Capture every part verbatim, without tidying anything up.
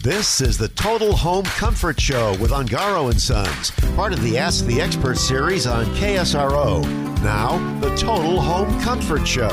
This is the Total Home Comfort Show with Ungaro and Sons, part of the Ask the Expert series on K S R O. Now, the Total Home Comfort Show.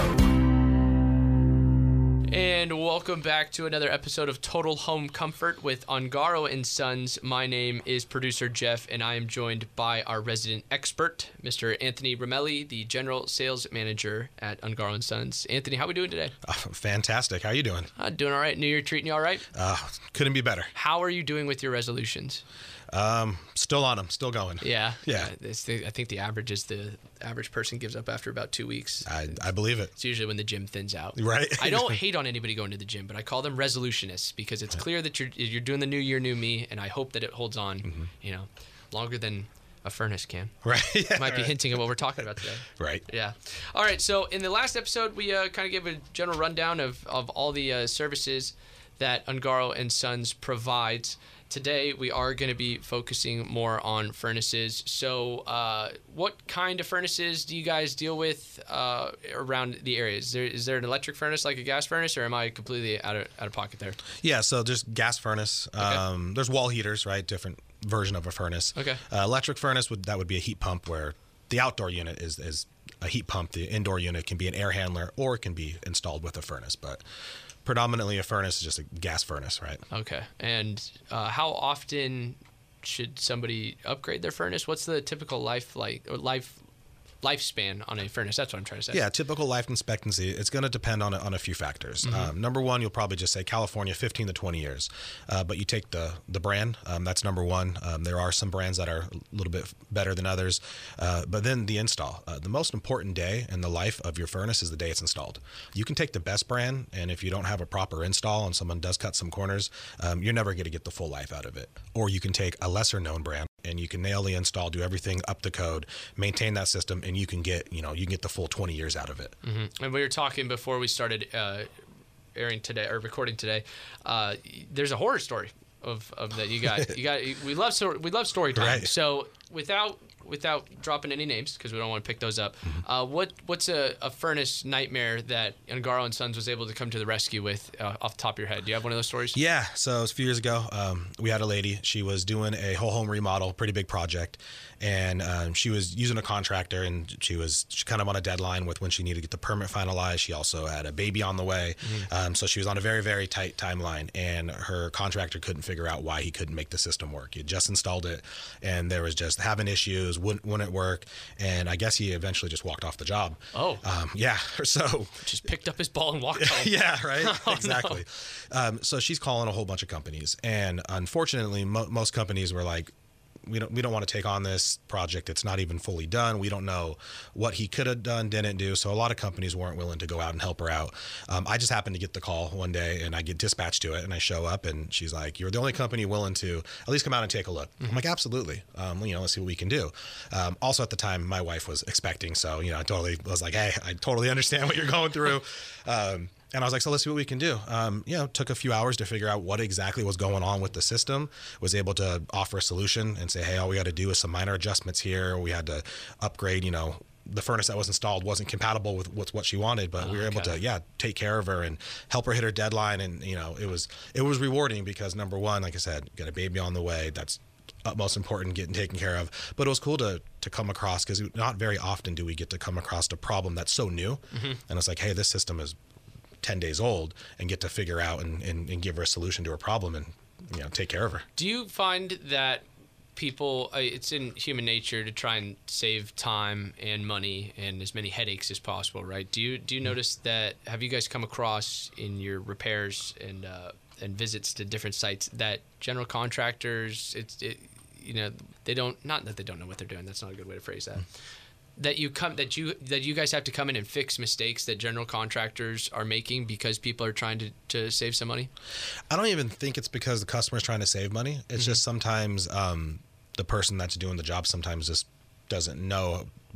And welcome back to another episode of Total Home Comfort with Ungaro and Sons. My name is producer Jeff, and I am joined by our resident expert, Mister Anthony Romelli, the General Sales Manager at Ungaro and Sons. Anthony, how are we doing today? Uh, fantastic. How are you doing? Uh, doing all right. New Year treating you all right? Uh, couldn't be better. How are you doing with your resolutions? Um, still on them. Still going. Yeah. Yeah. Uh, it's the, I think the average is the average person gives up after about two weeks. I, I believe it. It's usually when the gym thins out. Right. I don't hate on anybody going to the gym, but I call them resolutionists because it's clear that you're you're doing the new year, new me, and I hope that it holds on, mm-hmm. you know, longer than a furnace can. Right. Yeah, Might be right. hinting at what we're talking about today. Right. Yeah. All right. So in the last episode, we uh, kind of gave a general rundown of, of all the uh, services that Ungaro and Sons provides. Today, we are going to be focusing more on furnaces. So uh, what kind of furnaces do you guys deal with uh, around the area? Is there, is there an electric furnace like a gas furnace, or am I completely out of, out of pocket there? Yeah, so there's gas furnace. Okay. Um, there's wall heaters, right? Different version of a furnace. Okay. Uh, electric furnace, would that would be a heat pump where the outdoor unit is, is a heat pump. The indoor unit can be an air handler or it can be installed with a furnace. But predominantly a furnace is just a gas furnace, right? Okay. And uh, how often should somebody upgrade their furnace? What's the typical life like or life lifespan on a furnace? That's what I'm trying to say. Yeah, typical life expectancy. It's going to depend on a, on a few factors. Mm-hmm. Um, number one, you'll probably just say California, fifteen to twenty years. Uh, but you take the the brand. Um, that's number one. Um, there are some brands that are a little bit better than others. Uh, but then the install. Uh, the most important day in the life of your furnace is the day it's installed. You can take the best brand, and if you don't have a proper install and someone does cut some corners, um, you're never going to get the full life out of it. Or you can take a lesser known brand, and you can nail the install, do everything up to code, maintain that system, and you can get, you know, you can get the full twenty years out of it. Mm-hmm. And we were talking before we started uh, airing today or recording today. Uh, there's a horror story of, of that you got. You got. We love so we love story time. Right. So without without dropping any names because we don't want to pick those up. Mm-hmm. Uh, what what's a, a furnace nightmare that Ungaro and Sons was able to come to the rescue with uh, off the top of your head? Do you have one of those stories? Yeah. So it was a few years ago. Um, we had a lady. She was doing a whole home remodel, pretty big project, and um, she was using a contractor, and she was she kind of on a deadline with when she needed to get the permit finalized. She also had a baby on the way, mm-hmm. um, so she was on a very very tight timeline, and her contractor couldn't figure out why he couldn't make the system work. He had just installed it, and there was just having issues. Wouldn't, wouldn't work, and I guess he eventually just walked off the job. Oh, um, yeah. So just picked up his ball and walked home. Yeah, right. Oh, exactly. No. Um, so she's calling a whole bunch of companies, and unfortunately, mo- most companies were like, we don't we don't want to take on this project. It's not even fully done. We don't know what he could have done, didn't do. So a lot of companies weren't willing to go out and help her out. Um, I just happened to get the call one day, and I get dispatched to it, and I show up, and she's like, "You're the only company willing to at least come out and take a look." Mm-hmm. I'm like, "Absolutely. Um, you know, let's see what we can do." Um, also, at the time, my wife was expecting, so you know, I totally was like, "Hey, I totally understand what you're going through." Um, And I was like, so let's see what we can do. Um, you know, it took a few hours to figure out what exactly was going on with the system, was able to offer a solution and say, hey, all we got to do is some minor adjustments here. We had to upgrade, you know, the furnace that was installed wasn't compatible with, with what she wanted, but oh, we were able okay. to, yeah, take care of her and help her hit her deadline. And, you know, it was, it was rewarding because number one, like I said, got a baby on the way. That's utmost important, getting taken care of. But it was cool to to come across, because not very often do we get to come across a problem that's so new. Mm-hmm. And it's like, hey, this system is ten days old, and get to figure out and, and, and give her a solution to her problem and, you know, take care of her. Do you find that people, uh, it's in human nature to try and save time and money and as many headaches as possible, right? Do you do you mm-hmm. notice that, have you guys come across in your repairs and uh, and visits to different sites that general contractors, it's it, you know, they don't, not that they don't know what they're doing, that's not a good way to phrase that. Mm-hmm. That you come that you that you guys have to come in and fix mistakes that general contractors are making because people are trying to, to save some money? I don't even think it's because the customer's trying to save money. It's mm-hmm. just sometimes um, the person that's doing the job sometimes just doesn't know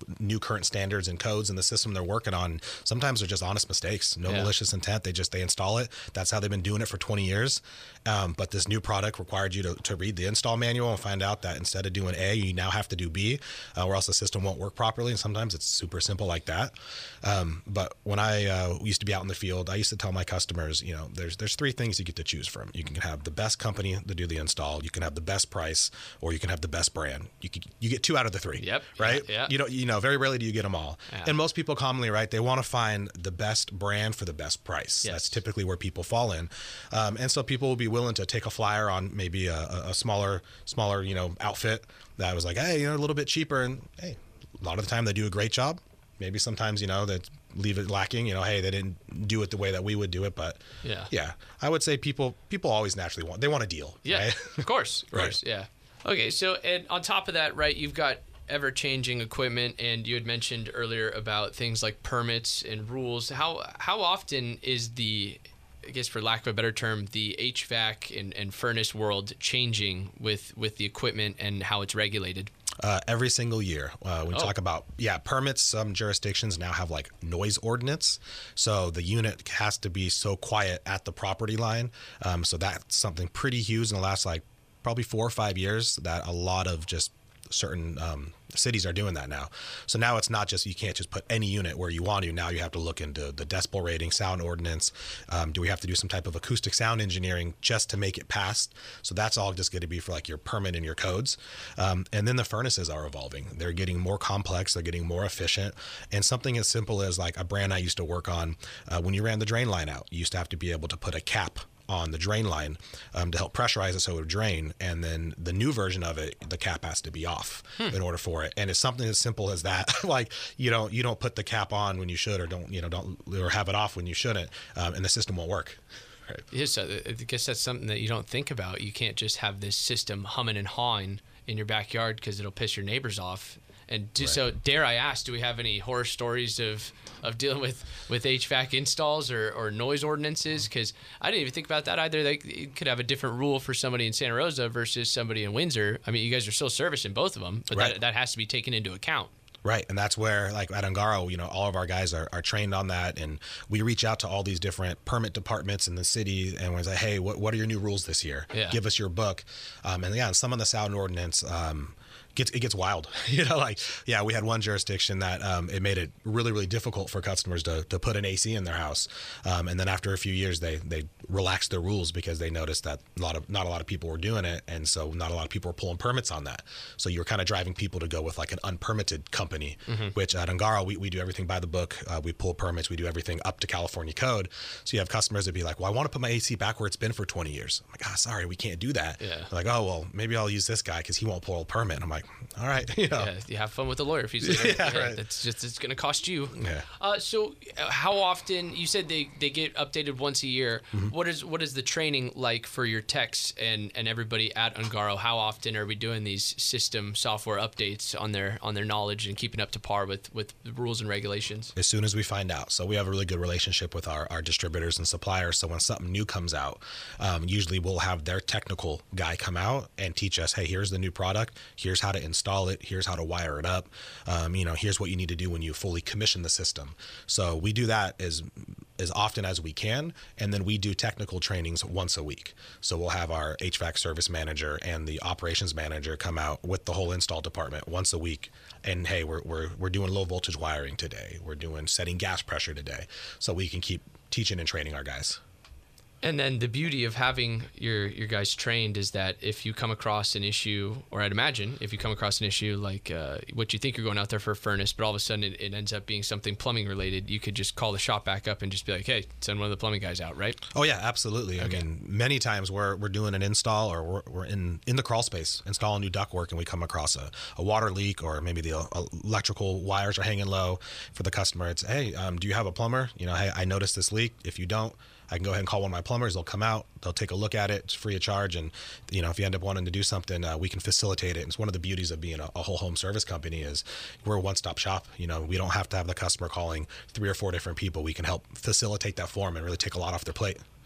new current standards and codes in the system they're working on. Sometimes they're just honest mistakes, no Yeah. malicious intent. They just, they install it. That's how they've been doing it for twenty years. Um, but this new product required you to, to read the install manual and find out that instead of doing A, you now have to do B, uh, or else the system won't work properly. And sometimes it's super simple like that. Um, but when I uh, used to be out in the field, I used to tell my customers, you know, there's there's three things you get to choose from. You can have the best company to do the install, you can have the best price, or you can have the best brand. You can, you get two out of the three. Yep. Right. Yeah. yeah. You know, you know, very rarely do you get them all. Yeah. And most people commonly, right, they want to find the best brand for the best price. Yes. That's typically where people fall in. Um, and so people will be willing to take a flyer on maybe a, a smaller, smaller, you know, outfit that was like, hey, you know, a little bit cheaper. And hey, a lot of the time they do a great job. Maybe sometimes, you know, that leave it lacking, you know, hey, they didn't do it the way that we would do it. But Yeah. yeah, I would say people, people always naturally want, they want a deal. Yeah, Right? of course, of Right. course, yeah. Okay, so and on top of that, right, you've got ever-changing equipment, and you had mentioned earlier about things like permits and rules. How how often is the, I guess for lack of a better term, the H V A C and, and furnace world changing with, with the equipment and how it's regulated? Uh, every single year. Uh, we Oh. talk about, yeah, permits. Some jurisdictions now have like noise ordinance. So the unit has to be so quiet at the property line. Um, so that's something pretty huge in the last like probably four or five years that a lot of just certain um, cities are doing that now. So now it's not just, you can't just put any unit where you want to. Now you have to look into the decibel rating, sound ordinance. Um, do we have to do some type of acoustic sound engineering just to make it pass? So that's all just going to be for like your permit and your codes. Um, and then the furnaces are evolving. They're getting more complex. They're getting more efficient. And something as simple as like a brand I used to work on, uh, when you ran the drain line out, you used to have to be able to put a cap on the drain line um, to help pressurize it so it would drain. And then the new version of it, the cap has to be off hmm. in order for it. And it's something as simple as that. Like, you don't, you don't put the cap on when you should, or don't, you know, don't, or have it off when you shouldn't. Um, and the system won't work. Right. Yeah, so I guess that's something that you don't think about. You can't just have this system humming and hawing in your backyard because it'll piss your neighbors off. And do, right. so, dare I ask, do we have any horror stories of, of dealing with, with H V A C installs or, or noise ordinances? Because I didn't even think about that either. They could have a different rule for somebody in Santa Rosa versus somebody in Windsor. I mean, you guys are still servicing both of them, but right. that, that has to be taken into account. Right. And that's where, like at Ungaro, you know, all of our guys are, are trained on that. And we reach out to all these different permit departments in the city and we're like, hey, what, what are your new rules this year? Yeah. Give us your book. Um, and yeah, some of the sound ordinance, um, Gets, it gets wild, you know, like, yeah, we had one jurisdiction that um, it made it really, really difficult for customers to, to put an A C in their house. Um, and then after a few years, they, they relaxed their rules because they noticed that a lot of, not a lot of people were doing it. And so not a lot of people were pulling permits on that. So you were kind of driving people to go with like an unpermitted company, mm-hmm. which at Ungaro, we, we do everything by the book. Uh, we pull permits. We do everything up to California code. So you have customers that be like, well, I want to put my A C back where it's been for twenty years. I'm like, ah, sorry, we can't do that. Yeah. They're like, oh, well, maybe I'll use this guy because he won't pull a permit. And I'm like, all right, you know. Yeah, you have fun with the lawyer fees later. Yeah, yeah, right. That's just, it's going to cost you. Yeah. Uh, so uh, how often, you said they, they get updated once a year. Mm-hmm. What is what is the training like for your techs and, and everybody at Ungaro? How often are we doing these system software updates on their on their knowledge and keeping up to par with, with the rules and regulations? As soon as we find out. So we have a really good relationship with our, our distributors and suppliers. So when something new comes out, um, usually we'll have their technical guy come out and teach us, hey, here's the new product. Here's how to install it. Here's how to wire it up. Um, you know, here's what you need to do when you fully commission the system. So we do that as as often as we can, and then we do technical trainings once a week. So we'll have our H V A C service manager and the operations manager come out with the whole install department once a week. And hey, we're we're we're doing low voltage wiring today. We're doing setting gas pressure today, so we can keep teaching and training our guys. And then the beauty of having your your guys trained is that if you come across an issue, or I'd imagine if you come across an issue like uh, what you think you're going out there for a furnace, but all of a sudden it, it ends up being something plumbing related, you could just call the shop back up and just be like, hey, send one of the plumbing guys out, right? Oh yeah, absolutely. Okay. I mean, many times we're we're doing an install or we're, we're in, in the crawl space installing new ductwork and we come across a, a water leak or maybe the uh, electrical wires are hanging low for the customer. It's, hey, um, do you have a plumber? You know, hey, I noticed this leak. If you don't, I can go ahead and call one of my plumbers. They'll come out. They'll take a look at it. It's free of charge. And, you know, if you end up wanting to do something, uh, we can facilitate it. And it's one of the beauties of being a, a whole home service company is we're a one-stop shop. You know, we don't have to have the customer calling three or four different people. We can help facilitate that form and really take a lot off their plate.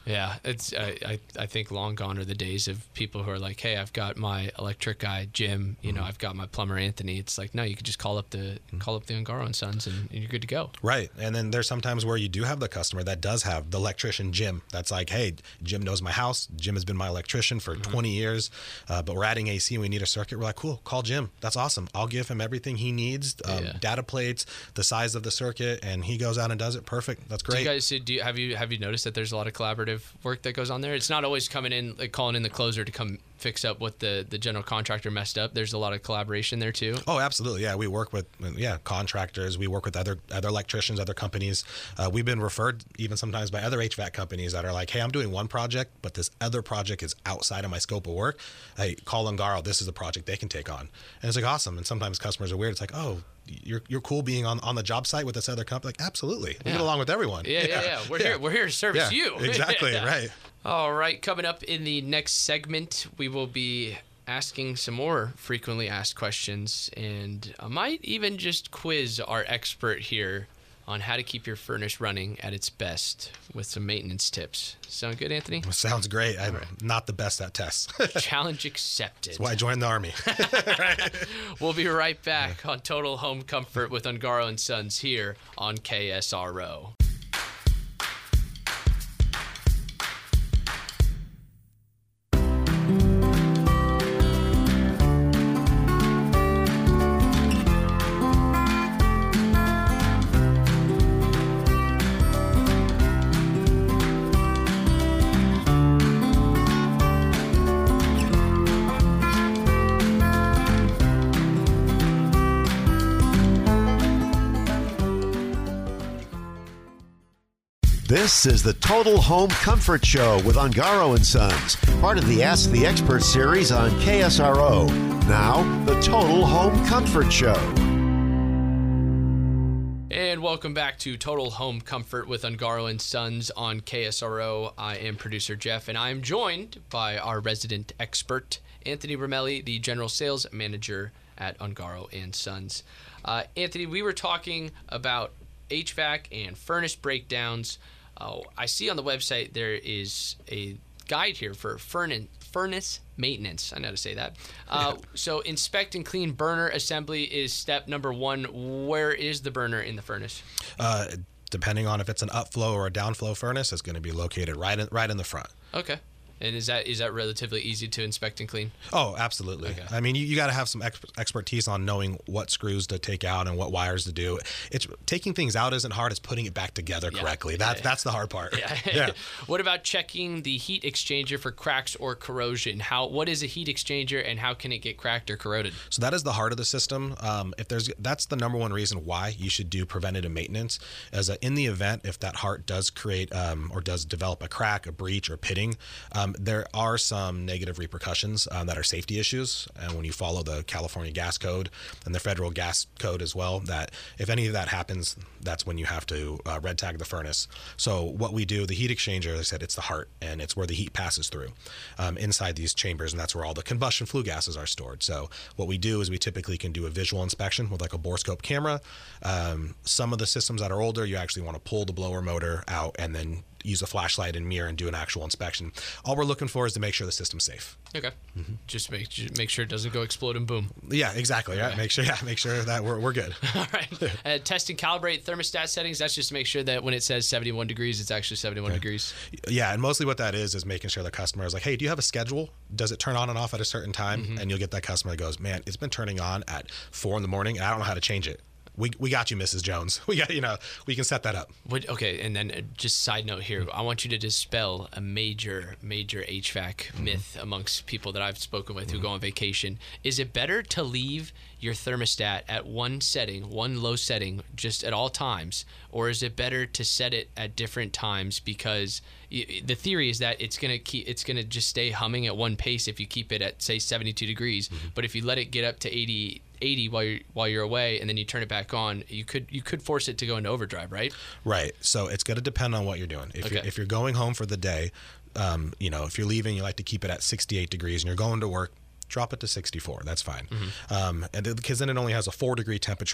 Yeah, it's I, I I think long gone are the days of people who are like, hey, I've got my electric guy Jim, you mm-hmm. know, I've got my plumber Anthony. It's like, no, you could just call up the mm-hmm. call up the Ungaro and Sons, and, and you're good to go. Right, and then there's sometimes where you do have the customer that does have the electrician Jim. That's like, hey, Jim knows my house. Jim has been my electrician for mm-hmm. twenty years, uh, but we're adding A C and we need a circuit. We're like, cool, call Jim. That's awesome. I'll give him everything he needs, um, yeah. data plates, the size of the circuit, and he goes out and does it. Perfect. That's great. Do you guys do you, have you have you noticed that there's a lot of collaborative work that goes on there? It's not always coming in, like calling in the closer to come fix up what the, the general contractor messed up. There's a lot of collaboration there too. Oh, absolutely. Yeah, we work with yeah contractors. We work with other other electricians, other companies. Uh, we've been referred even sometimes by other H V A C companies that are like, hey, I'm doing one project, but this other project is outside of my scope of work. Hey, call Ungaro. This is a project they can take on. And it's like awesome. And sometimes customers are weird. It's like, oh, you're you're cool being on, on the job site with this other company. Like, absolutely. We yeah. get along with everyone. Yeah, yeah, yeah. yeah. We're yeah. here. We're here to service yeah, you. Exactly. yeah. Right. All right. Coming up in the next segment, we will be asking some more frequently asked questions, and I might even just quiz our expert here on how to keep your furnace running at its best with some maintenance tips. Sound good, Anthony? Sounds great. I'm right. not the best at tests. Challenge accepted. That's why I joined the Army. Right? We'll be right back on Total Home Comfort with Ungaro and Sons here on K S R O. This is the Total Home Comfort Show with Ungaro and Sons, part of the Ask the Expert series on K S R O. Now, the Total Home Comfort Show. And welcome back to Total Home Comfort with Ungaro and Sons on K S R O. I am producer Jeff, and I am joined by our resident expert, Anthony Romelli, the General Sales Manager at Ungaro and Sons. Uh, Anthony, we were talking about H V A C and furnace breakdowns. Uh, I see on the website there is a guide here for furnace furnace maintenance. I know how to say that. Uh, yeah. So inspect and clean burner assembly is step number one. Where is the burner in the furnace? Uh, depending on if it's an upflow or a downflow furnace, it's going to be located right in, right in the front. Okay. And is that is that relatively easy to inspect and clean? Oh, absolutely. Okay. I mean, you, you got to have some ex- expertise on knowing what screws to take out and what wires to do. It's taking things out isn't hard; it's putting it back together yeah. correctly. That's yeah. that's the hard part. Yeah. yeah. What about checking the heat exchanger for cracks or corrosion? How what is a heat exchanger, and how can it get cracked or corroded? So that is the heart of the system. Um, if there's that's the number one reason why you should do preventative maintenance. As a, in the event if that heart does create um, or does develop a crack, a breach, or pitting, um, there are some negative repercussions um, that are safety issues. And when you follow the California Gas Code and the Federal Gas Code as well, that if any of that happens, that's when you have to uh, red tag the furnace. So what we do, the heat exchanger, as I said, it's the heart, and it's where the heat passes through um, inside these chambers, and that's where all the combustion flue gases are stored. So what we do is we typically can do a visual inspection with like a borescope camera. Um, some of the systems that are older, you actually want to pull the blower motor out and then use a flashlight and mirror and do an actual inspection. All we're looking for is to make sure the system's safe. Okay. Mm-hmm. Just make just make sure it doesn't go explode and boom. Yeah, exactly. Right. Make sure yeah, make sure that we're we're good. All right. uh, test and calibrate thermostat settings. That's just to make sure that when it says seventy-one degrees, it's actually seventy-one yeah. degrees. Yeah, and mostly what that is is making sure the customer is like, hey, do you have a schedule? Does it turn on and off at a certain time? Mm-hmm. And you'll get that customer that goes, man, it's been turning on at four in the morning, and I don't know how to change it. We we got you, Missus Jones. We got, you know, we can set that up. What, okay, and then uh, just side note here, I want you to dispel a major, major H V A C mm-hmm. myth amongst people that I've spoken with mm-hmm. who go on vacation. Is it better to leave your thermostat at one setting, one low setting, just at all times, or is it better to set it at different times? Because y- the theory is that it's gonna keep, it's gonna just stay humming at one pace if you keep it at say seventy-two degrees. Mm-hmm. But if you let it get up to eighty, eighty while you're while you're away, and then you turn it back on, you could you could force it to go into overdrive, right? Right. So it's going to depend on what you're doing. If okay. you're if you're going home for the day, um, you know, if you're leaving, you like to keep it at sixty-eight degrees, and you're going to work, drop it to sixty-four. That's fine. Mm-hmm. Um, and because then it only has a four degree temperature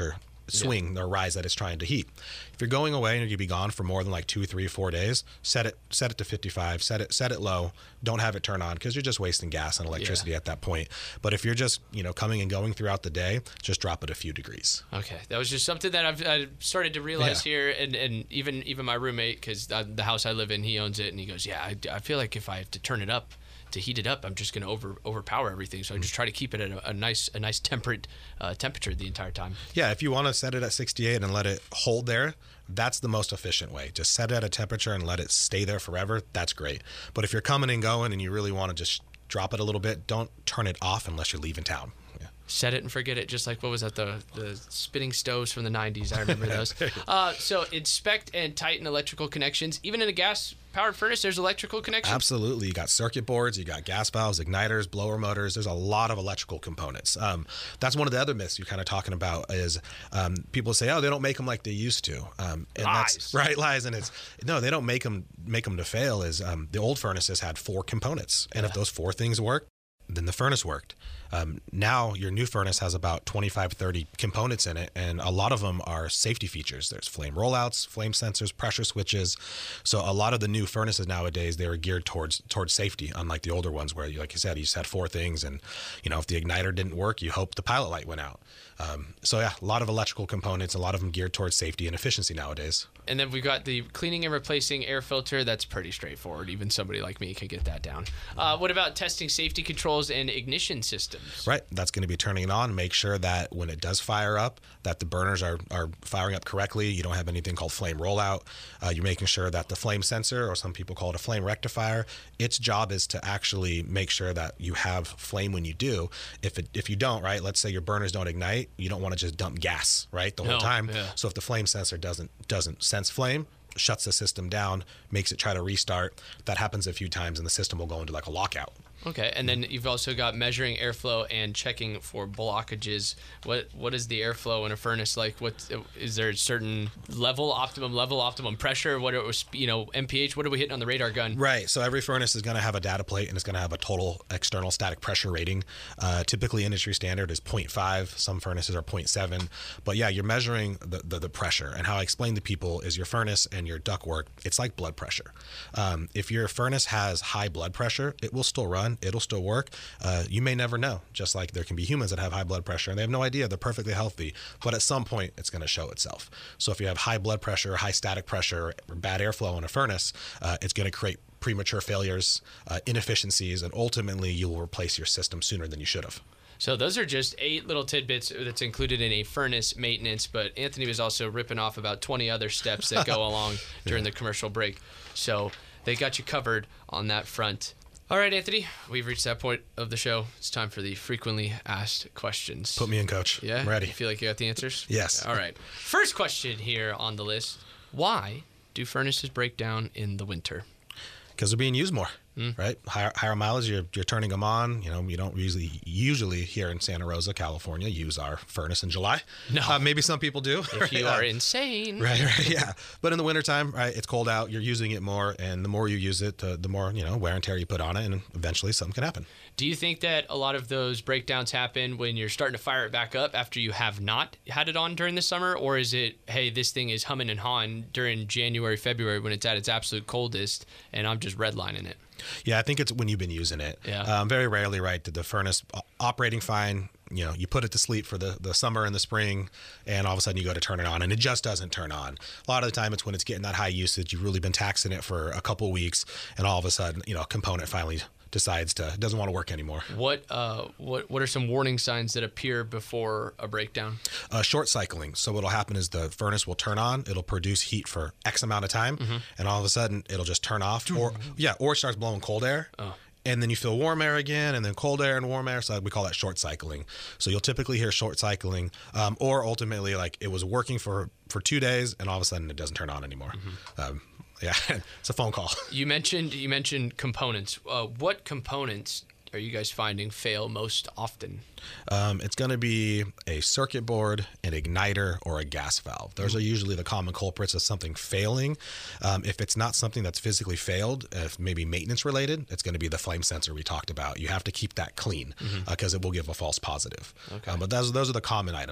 swing or rise that it's trying to heat. If you're going away and you'd be gone for more than like two, three, four days, set it set it to fifty-five, set it set it low. Don't have it turn on because you're just wasting gas and electricity Yeah. at that point. But if you're just, you know, coming and going throughout the day, just drop it a few degrees. Okay, that was just something that I've, I've started to realize Yeah. here, and, and even even my roommate, because the house I live in, he owns it, and he goes, yeah, I, I feel like if I have to turn it up to heat it up, I'm just going to over overpower everything. So I just try to keep it at a, a nice a nice temperate uh, temperature the entire time. Yeah, if you want to set it at sixty-eight and let it hold there, that's the most efficient way. Just set it at a temperature and let it stay there forever. That's great. But if you're coming and going and you really want to just drop it a little bit, don't turn it off unless you're leaving town. Yeah. Set it and forget it, just like, what was that, the the spinning stoves from the nineties? I remember those. Uh, so inspect and tighten electrical connections. Even in a gas-powered furnace, there's electrical connections? Absolutely. You got circuit boards, you got gas valves, igniters, blower motors. There's a lot of electrical components. Um, that's one of the other myths you're kind of talking about is um, people say, oh, they don't make them like they used to. Um, and Lies. That's, right, lies. And it's, no, they don't make them, make them to fail. Is um, the old furnaces had four components. And Yeah. if those four things work, then the furnace worked. Um, now your new furnace has about twenty-five, thirty components in it, and a lot of them are safety features. There's flame rollouts, flame sensors, pressure switches. So a lot of the new furnaces nowadays, they are geared towards towards safety, unlike the older ones where, like you said, you just had four things, and you know if the igniter didn't work, you hope the pilot light went out. Um, so yeah, a lot of electrical components, a lot of them geared towards safety and efficiency nowadays. And then we've got the cleaning and replacing air filter. That's pretty straightforward. Even somebody like me can get that down. Uh, what about testing safety controls and ignition systems? Right. That's going to be turning it on. Make sure that when it does fire up, that the burners are, are firing up correctly. You don't have anything called flame rollout. Uh, you're making sure that the flame sensor, or some people call it a flame rectifier, its job is to actually make sure that you have flame when you do. If it, if you don't, right, let's say your burners don't ignite, you don't want to just dump gas, right, the whole No, time. yeah. So if the flame sensor doesn't doesn't sense flame, shuts the system down, makes it try to restart. That happens a few times, and the system will go into like a lockout. Okay, and then you've also got measuring airflow and checking for blockages. What what is the airflow in a furnace like? What is there a certain level, optimum level, optimum pressure? What it was, you know, M P H? What are we hitting on the radar gun? Right. So every furnace is going to have a data plate, and it's going to have a total external static pressure rating. Uh, typically, industry standard is zero point five. Some furnaces are zero point seven. But yeah, you're measuring the, the the pressure. And how I explain to people is your furnace and your ductwork, it's like blood pressure. Um, if your furnace has high blood pressure, it will still run. It'll still work. Uh, you may never know. Just like there can be humans that have high blood pressure and they have no idea. They're perfectly healthy. But at some point, it's going to show itself. So if you have high blood pressure, high static pressure, or bad airflow in a furnace, uh, it's going to create premature failures, uh, inefficiencies, and ultimately you will replace your system sooner than you should have. So those are just eight little tidbits that's included in a furnace maintenance, but Anthony was also ripping off about twenty other steps that go along during the commercial break. So they got you covered on that front. All right, Anthony, we've reached that point of the show. It's time for the frequently asked questions. Put me in, coach. Yeah? I'm ready. You feel like you got the answers? Yes. All right. First question here on the list. Why do furnaces break down in the winter? Because they're being used more, mm. right? Higher, higher mileage, you're, you're turning them on. You know, you don't usually, usually here in Santa Rosa, California, use our furnace in July. No. Uh, maybe some people do. If you yeah. are insane. Right, right, yeah. But in the wintertime, right, it's cold out, you're using it more, and the more you use it, the, the more, you know, wear and tear you put on it, and eventually something can happen. Do you think that a lot of those breakdowns happen when you're starting to fire it back up after you have not had it on during the summer? Or is it, hey, this thing is humming and hawing during January, February when it's at its absolute coldest, and I'm just redlining it? Yeah, I think it's when you've been using it. Yeah. Um, very rarely, right, did the furnace operating fine, you know, you put it to sleep for the, the summer and the spring, and all of a sudden you go to turn it on, and it just doesn't turn on. A lot of the time it's when it's getting that high usage, you've really been taxing it for a couple of weeks, and all of a sudden, you know, a component finally decides to doesn't want to work anymore. What uh what what are some warning signs that appear before a breakdown? Uh, short cycling. So what'll happen is the furnace will turn on, it'll produce heat for X amount of time, mm-hmm. and all of a sudden it'll just turn off, or yeah, or it starts blowing cold air. Oh. And then you feel warm air again, and then cold air and warm air. So we call that short cycling. So you'll typically hear short cycling, um, or ultimately like it was working for, for two days, and all of a sudden it doesn't turn on anymore. Mm-hmm. Um, yeah, it's a phone call. You mentioned you mentioned components. Uh, what components are you guys finding fail most often? Um, it's going to be a circuit board, an igniter, or a gas valve. Those are usually the common culprits of something failing. Um, if it's not something that's physically failed, if maybe maintenance related, it's going to be the flame sensor we talked about. You have to keep that clean because mm-hmm. uh, it will give a false positive. Okay. Um, but those, those are the common items.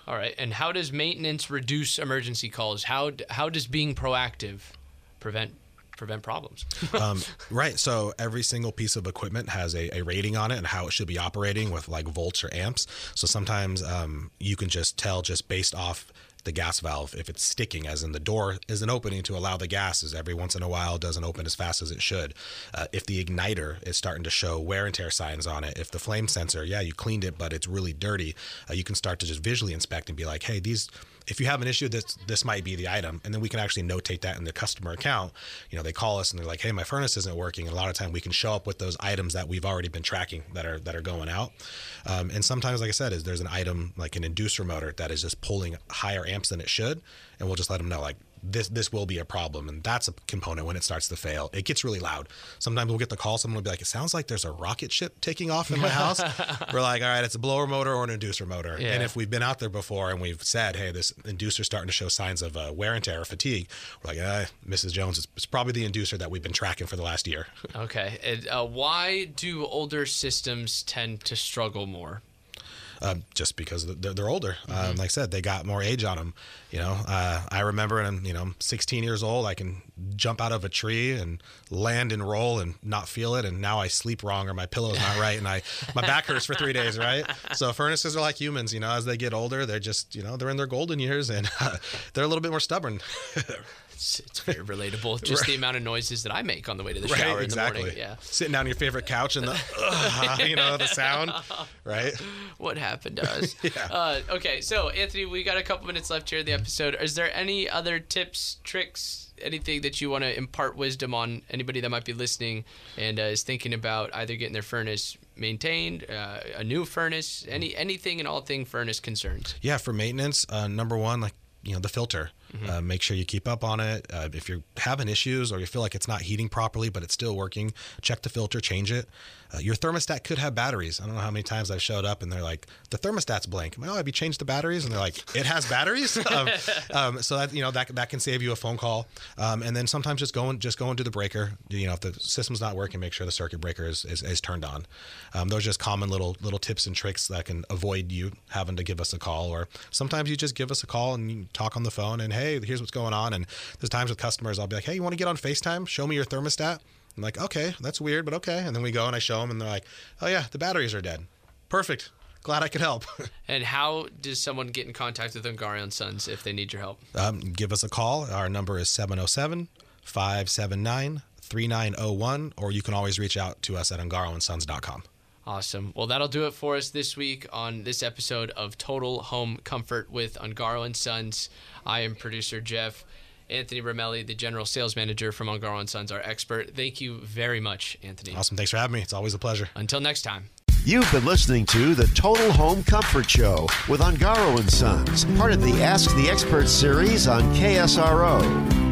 All right. And how does maintenance reduce emergency calls? How how does being proactive prevent prevent problems? um, right. So every single piece of equipment has a, a rating on it and how it should be operating with like volts or amps. So sometimes um, you can just tell just based off the gas valve if it's sticking, as in the door isn't opening to allow the gases. Every once in a while doesn't open as fast as it should. Uh, if the igniter is starting to show wear and tear signs on it, if the flame sensor, yeah, you cleaned it, but it's really dirty, uh, you can start to just visually inspect and be like, hey, these, if you have an issue, this this might be the item. And then we can actually notate that in the customer account. You know, they call us and they're like, hey, my furnace isn't working. And a lot of time we can show up with those items that we've already been tracking that are that are going out. Um, and sometimes, like I said, is there's an item like an inducer motor that is just pulling higher amps than it should. And we'll just let them know, like, this this will be a problem. And that's a component when it starts to fail. It gets really loud. Sometimes we'll get the call, someone will be like, it sounds like there's a rocket ship taking off in my house. We're like, all right, it's a blower motor or an inducer motor. Yeah. And if we've been out there before and we've said, hey, this inducer's starting to show signs of uh, wear and tear or fatigue, we're like, eh, Missus Jones, it's, it's probably the inducer that we've been tracking for the last year. Okay. And, uh, why do older systems tend to struggle more? Um, just because they're, they're older. Mm-hmm. Um, like I said, they got more age on them. You know, uh, I remember, and you know, I'm sixteen years old. I can jump out of a tree and land and roll and not feel it. And now I sleep wrong or my pillow's not right, and I my back hurts for three days. Right. So furnaces are like humans. You know, as they get older, they're just you know they're in their golden years, and uh, they're a little bit more stubborn. It's, it's very relatable. Just right. The amount of noises that I make on the way to the right, shower exactly. in the morning. Yeah. Sitting down on your favorite couch and the, uh, you know, the sound, right? What happened to us? yeah. uh, okay, so Anthony, we got a couple minutes left here in the episode. Is there any other tips, tricks, anything that you want to impart wisdom on anybody that might be listening and uh, is thinking about either getting their furnace maintained, uh, a new furnace, any anything and all thing furnace concerns? Yeah, for maintenance, uh, number one, like, you know, the filter. Mm-hmm. Uh, make sure you keep up on it. Uh, if you're having issues or you feel like it's not heating properly, but it's still working, check the filter, change it. Uh, your thermostat could have batteries. I don't know how many times I've showed up and they're like, the thermostat's blank. I'm like, oh, have you changed the batteries? And they're like, it has batteries. um, um, so that, you know, that, that can save you a phone call. Um, and then sometimes just go and just go into the breaker. You know, if the system's not working, make sure the circuit breaker is, is, is turned on. Um, those are just common little, little tips and tricks that can avoid you having to give us a call. Or sometimes you just give us a call and you talk on the phone and, hey, here's what's going on. And there's times with customers, I'll be like, hey, you want to get on FaceTime? Show me your thermostat. I'm like, okay, that's weird, but okay. And then we go and I show them and they're like, oh yeah, the batteries are dead. Perfect. Glad I could help. And how does someone get in contact with Ungaro and Sons if they need your help? Um, give us a call. Our number is seven oh seven, five seven nine, three nine oh one, or you can always reach out to us at ungaro and sons dot com. Awesome. Well, that'll do it for us this week on this episode of Total Home Comfort with Ungaro and Sons. I am producer Jeff. Anthony Ramelli, the general sales manager from Ungaro and Sons, our expert. Thank you very much, Anthony. Awesome. Thanks for having me. It's always a pleasure. Until next time. You've been listening to the Total Home Comfort Show with Ungaro and Sons, part of the Ask the Expert series on K S R O.